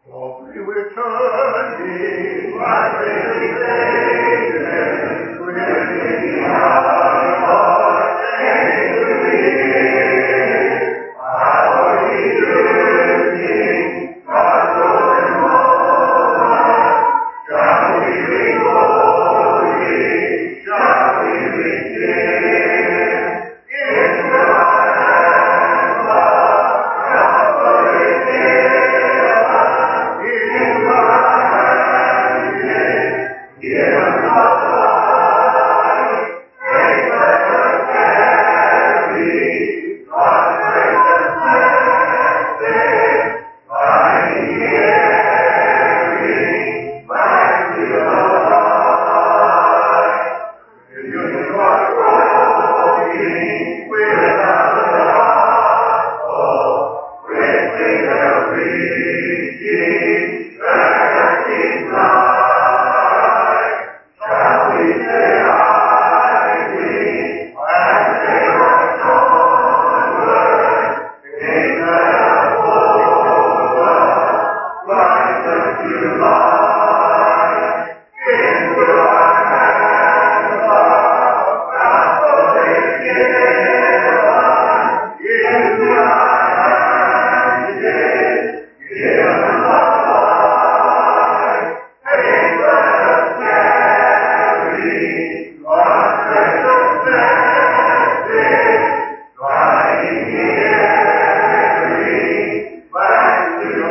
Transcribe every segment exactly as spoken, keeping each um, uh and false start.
softly returning, my baby Savior, bringing our Lord and King. Our King, God rolling over, shall we bring glory, shall we bring King, into our hands of comfort and into our hands, give us the light, take us carry, God precious blessed, finding every back to the light. You are rolling without the gospel, quickly they'll reaching back in light. Shall we say hiding and they rush onward, gain that over, light unto light, into our hands of gospel is given, into our hands is given the light, and let us carry God's precious message, guiding every back to the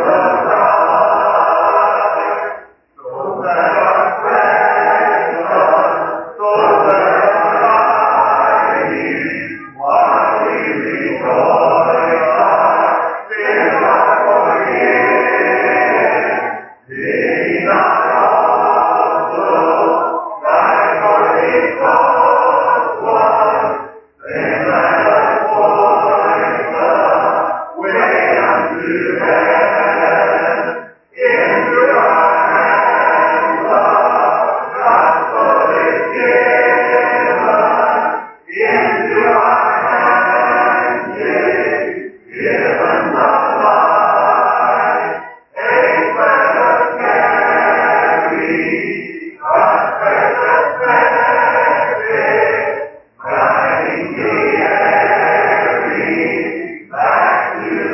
light, so that our present, so that our life, while we rejoice, our sins are forgiven. Lean not also thy morning forward, then let us point the way unto heaven, into our hands the gospel is given, into our hands is given the light, and let us carry God's precious message, guiding the every back to the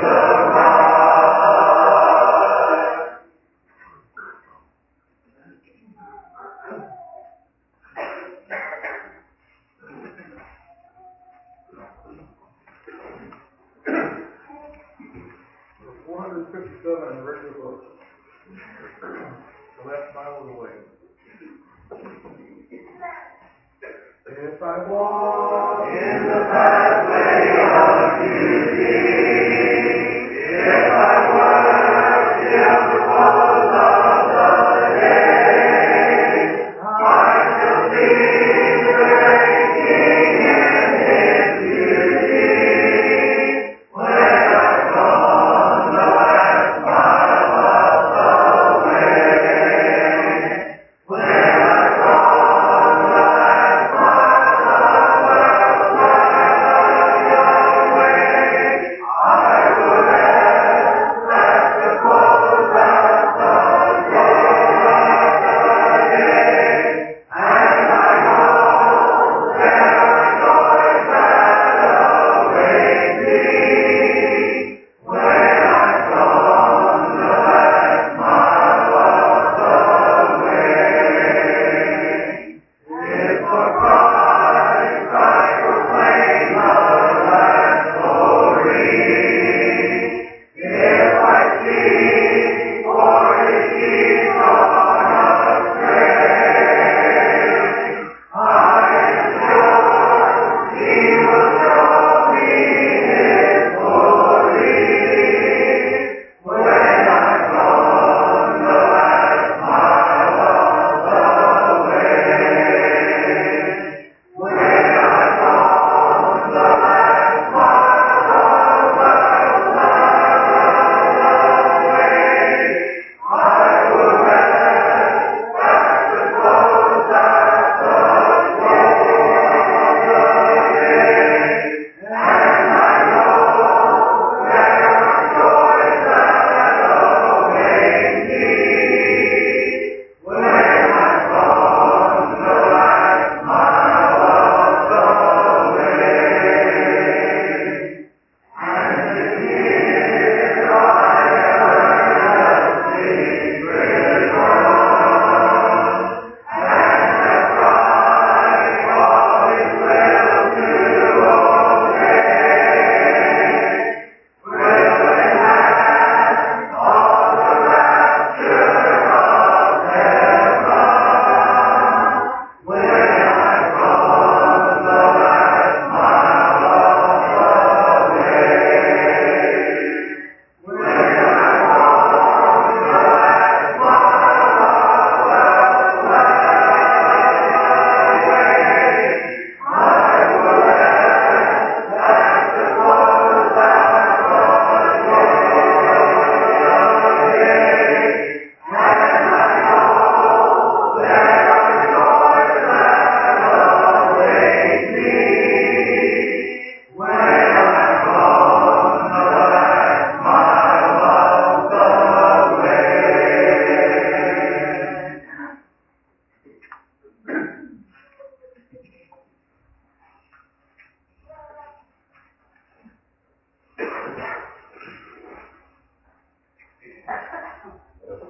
light. four fifty-seven in the regular book. The last Bible of the way. If I walk in the pathway of duty, if I work in the close of the day, I shall see the great King in his beauty. When I've gone the last mile of the way, when I've gone the last mile of the way,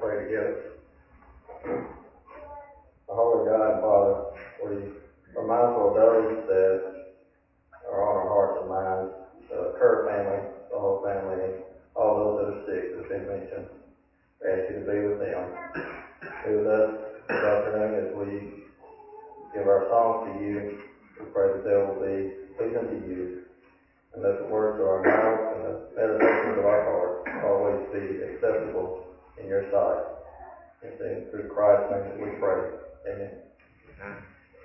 pray together. Our holy God and Father, we are mindful of those that are on our hearts and minds, the Kerr family, the whole family, all those that are sick that have been mentioned. We ask you to be with them. Be with us this afternoon as we give our songs to you. We pray that they will be pleasing to you, and that the words of our mouths and the meditations of our hearts always be acceptable in your sight. And then through Christ's name that we pray. Amen. Amen.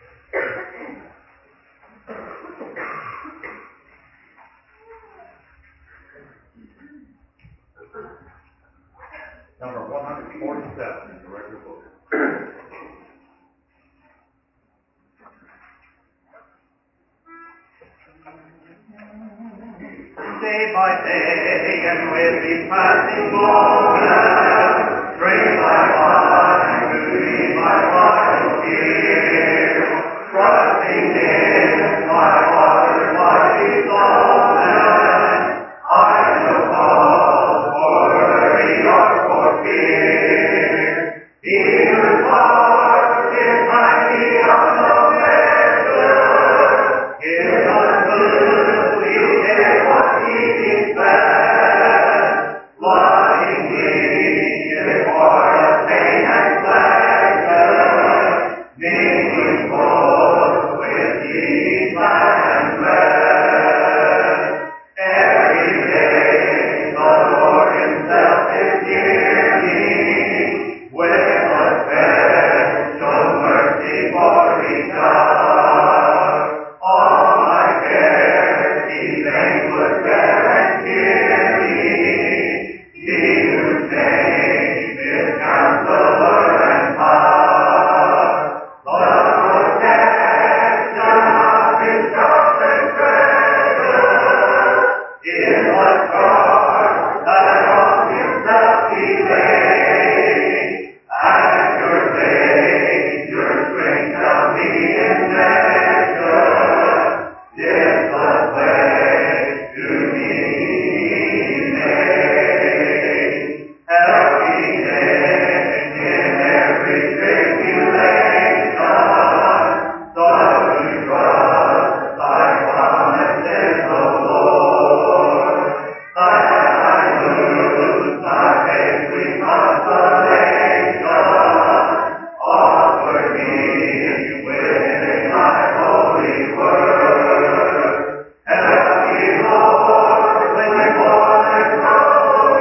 Number one hundred forty-seven in the record book. Day by day and with each passing moment, bring thy mind to me my vital fear, trusting in my Father's mighty sovereign, I will call for worry or for fear. He whose heart is mighty on the measure, is unto each day what he desires, loving me in part of pain and pleasure, mingling both with ease and rest. Every day the Lord himself is near me, with a special mercy for each hour. All my cares he fain would bear and hear me, he whose name is Counselor and Power. The protection of his chosen treasure is like guard that on himself he laid, and your faith, your strength shall be in measure, is the pledge to me made. Helping in every tribulation, so to trust thy promises, O Lord, that I lose thy faith with consolation, offer me within thy holy word. Help me, Lord, when more than trouble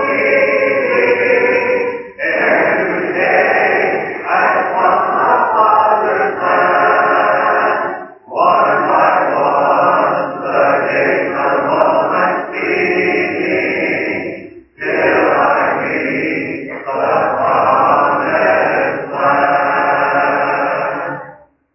me, every day I from the Father's hand, one by one the days of moments fleeting, till I reach the promised land.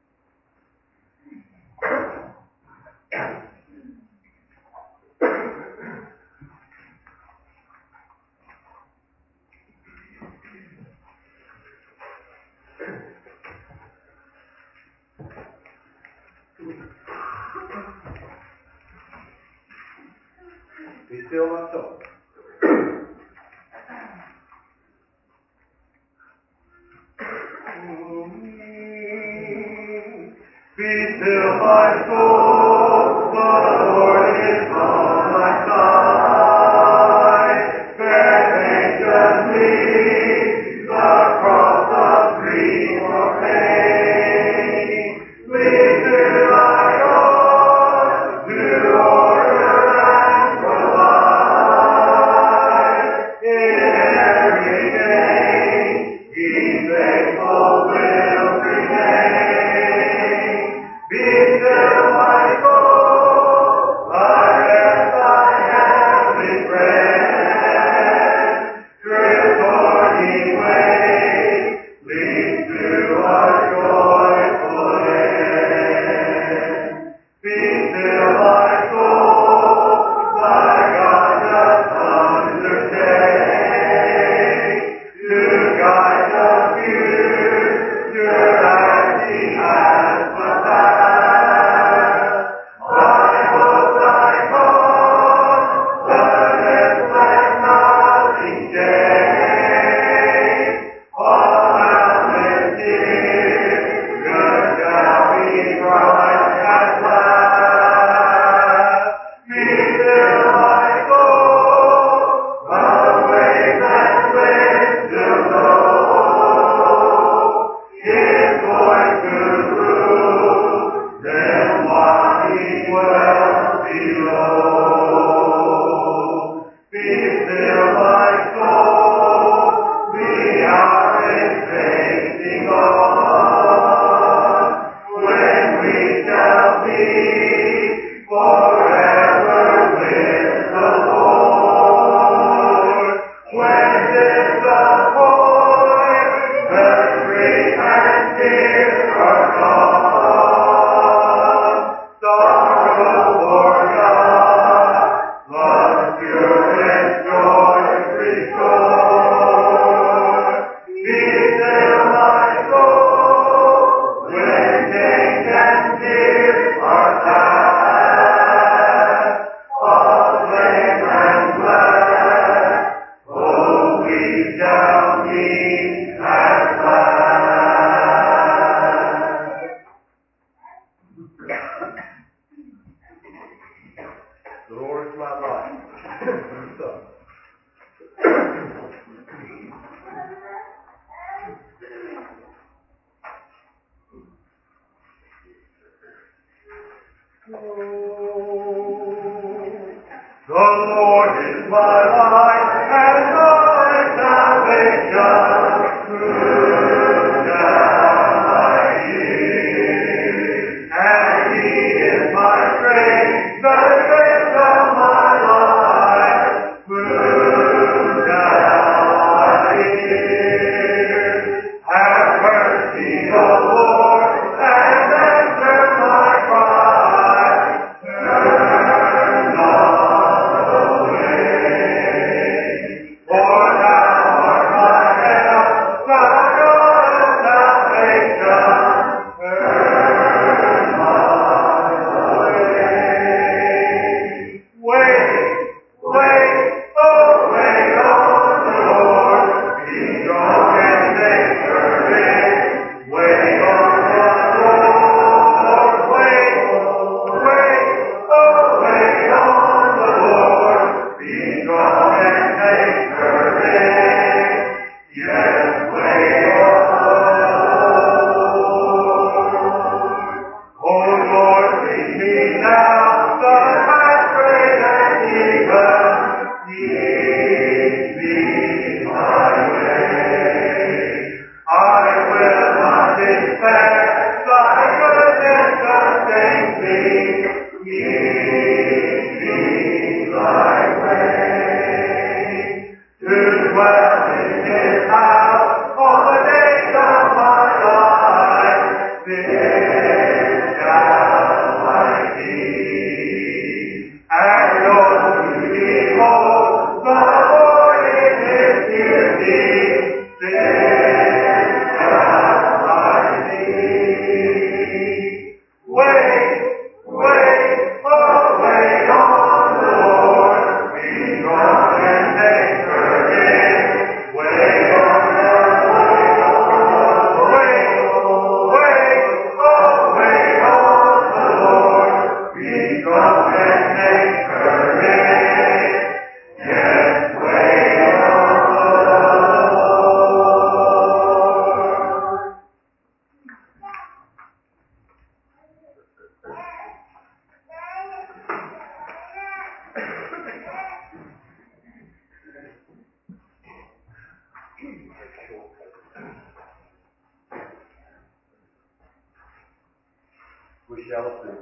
Be still, my soul. Be still, my soul, the Lord is on my side. Bear patiently the cross of grief or pain. Lead to thy God to order and provide. In every day, he faithful will remain. Be still, my Lord is my light and my salvation. Whom shall I fear? And He is my strength, the strength of my life. Whom shall I fear? Have mercy, O Lord, and answer my cry. Turn not away. For Thou art my help, the God of salvation. Turn not away. Wait, wait, oh wait on the Lord. Be strong and take courage. Wait on the Lord. Wait, wait, oh wait on the Lord. Be strong and take courage. Yes, wait on the Lord. Oh Lord, lead me now the path straight and even. Teach me thy way. I will not despair. Thy goodness sustains me. Teach me thy way. To dwell in His house all the days of my life. This shall I keep. And know to behold the Lord in His beauty. This shall I see. Wait, wait, oh wait on the Lord. Be strong and take courage. Wait on the Lord. Wait, wait, oh wait on the Lord. Be strong and take courage. Yes, wait on the Lord. We shall sing.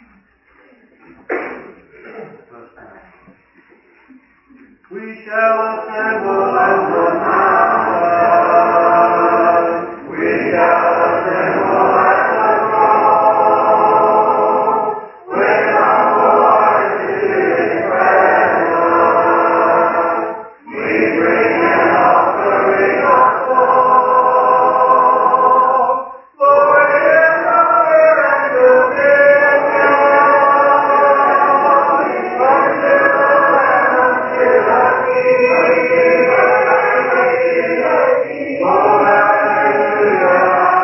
We shall assemble at the mountain. We shall assemble at the throne. With humble hearts to His presence. We bring an offering of song. Lord, hear our and dominion. Unto the Lamb, unto the King. Oh, hallelujah,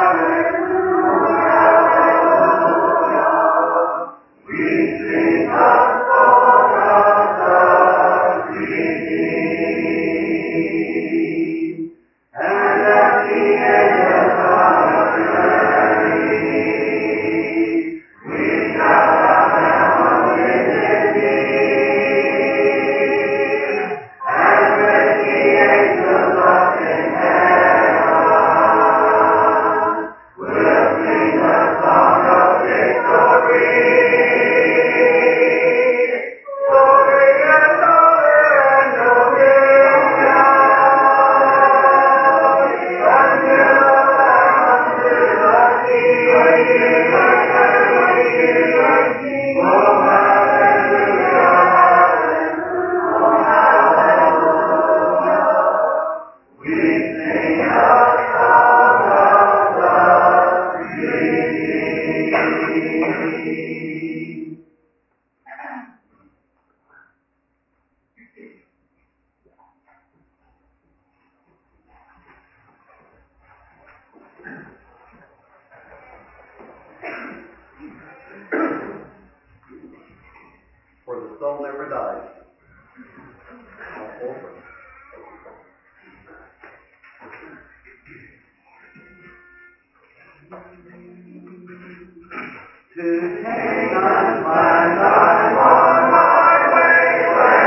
hallelujah. We sing the song of the redeemed. And as the angels on a journey, we shall bow down on bended knee. And with the angels up in heaven, we'll sing the song of victory. Glory and honor and dominion unto the Lamb, unto the King. Oh, hallelujah, hallelujah. We sing the song of the redeemed. For the soul never dies. Over. To Canaan's land I'm on my way.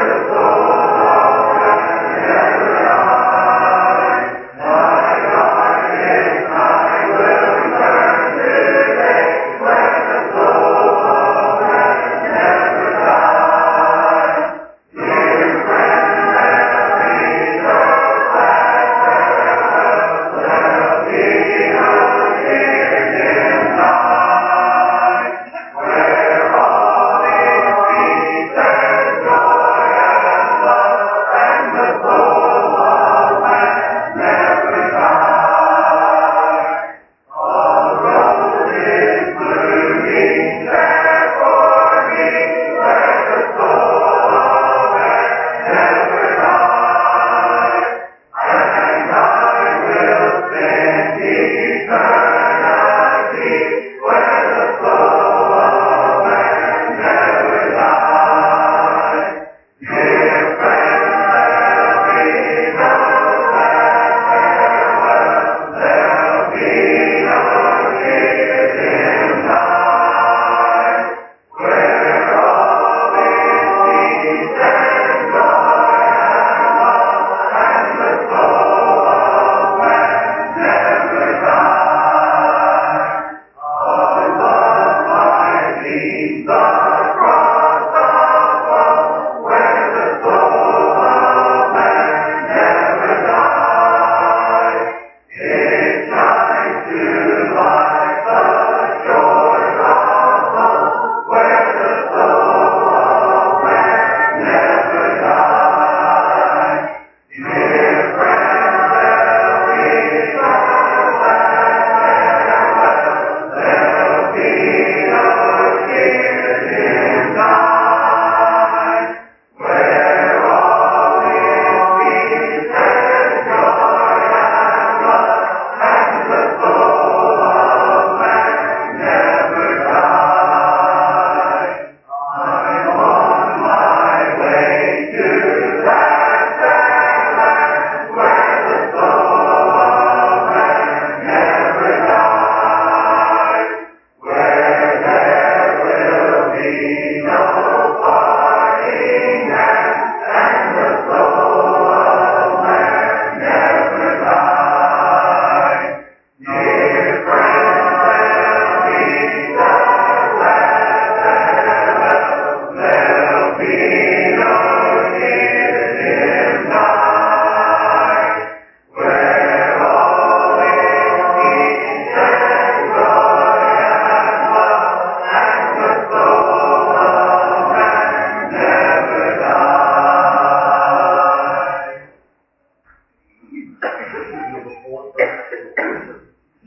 four thirty.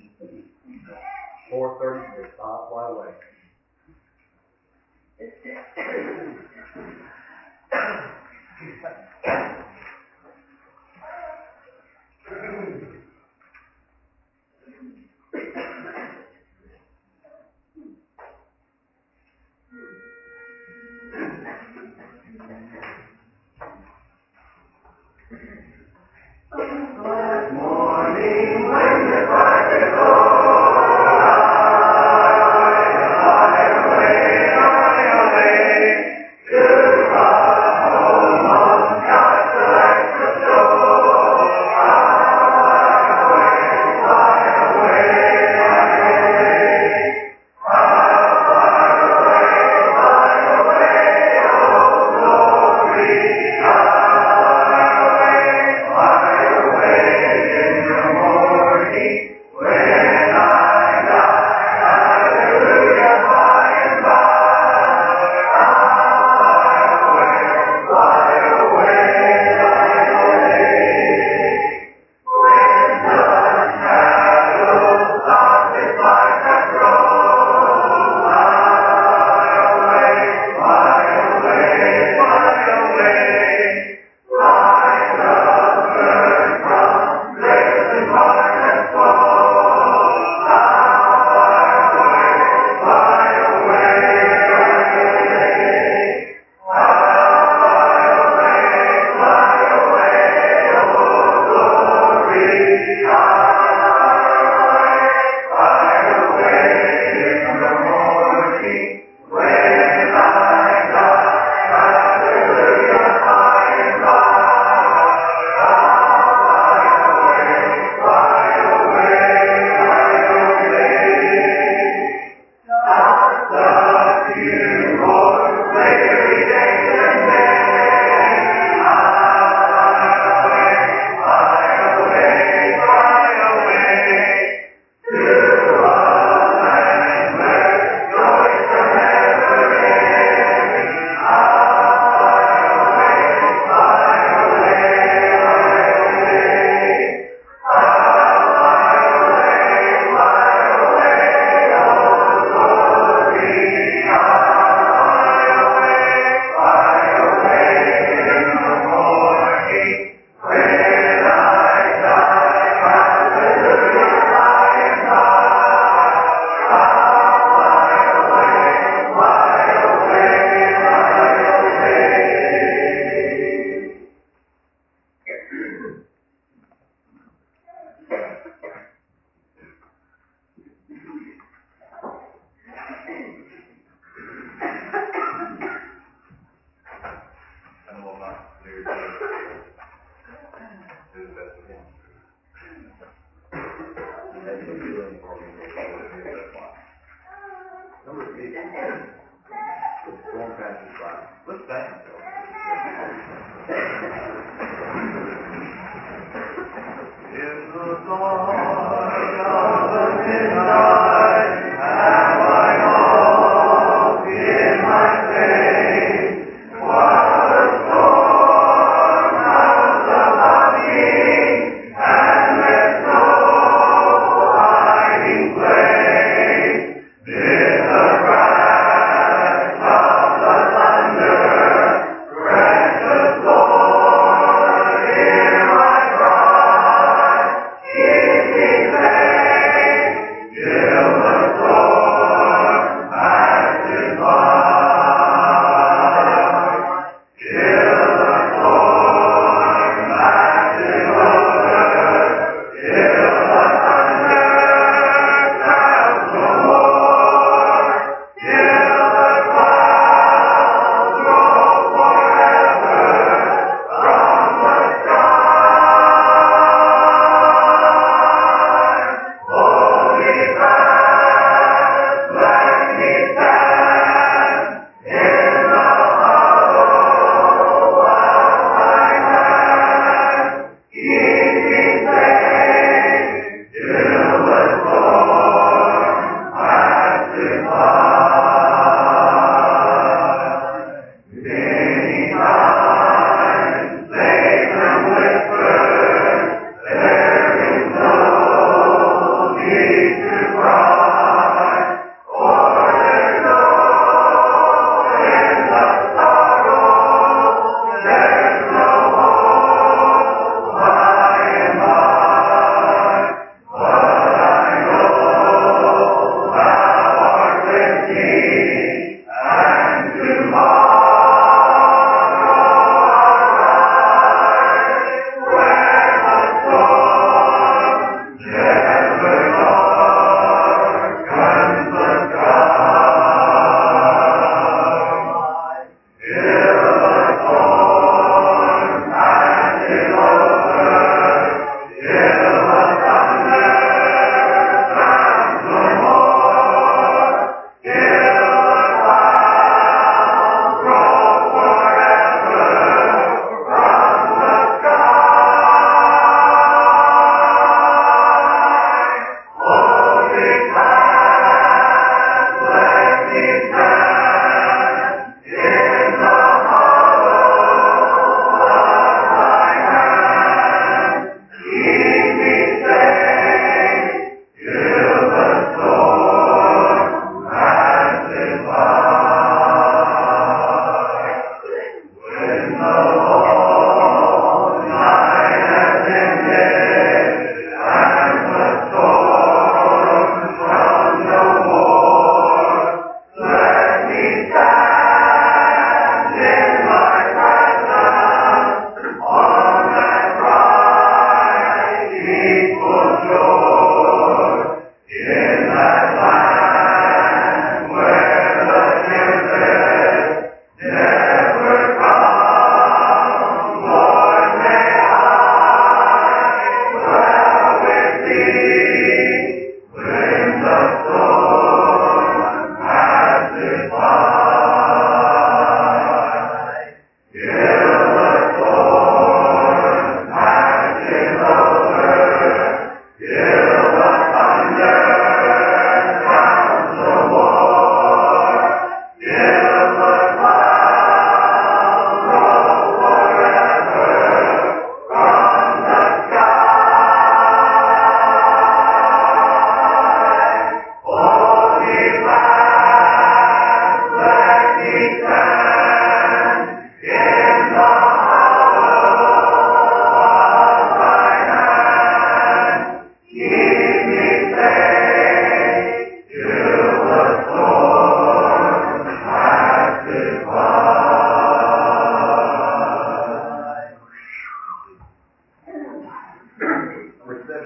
Four thirty, they stop, fly away. Good morning, when the crack is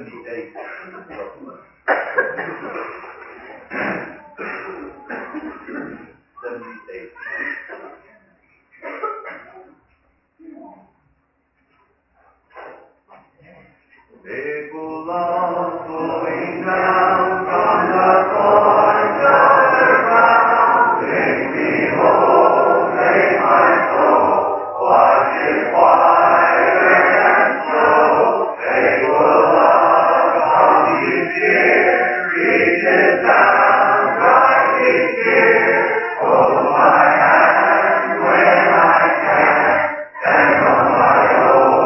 seventy-eight. Seventy-eight. April love flowing down from the thorns of the ground, make me whole, make my soul, wash it white and snow. April love, how deep dear, reaches down, dries each tear. Hold my hand when I can, stand on my own.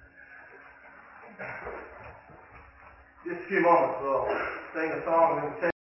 Just a few moments, we'll sing a song and then